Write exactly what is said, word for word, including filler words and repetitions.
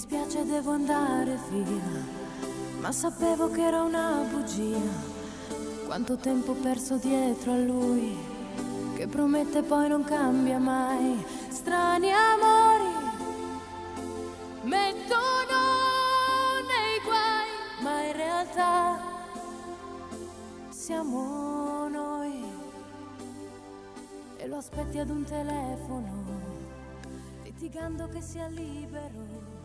dispiace, devo andare via, ma sapevo che era una bugia. Quanto tempo perso dietro a lui, che promette poi non cambia mai. Strani amori mettono nei guai, ma in realtà siamo noi. E lo aspetti ad un telefono, litigando che sia libero.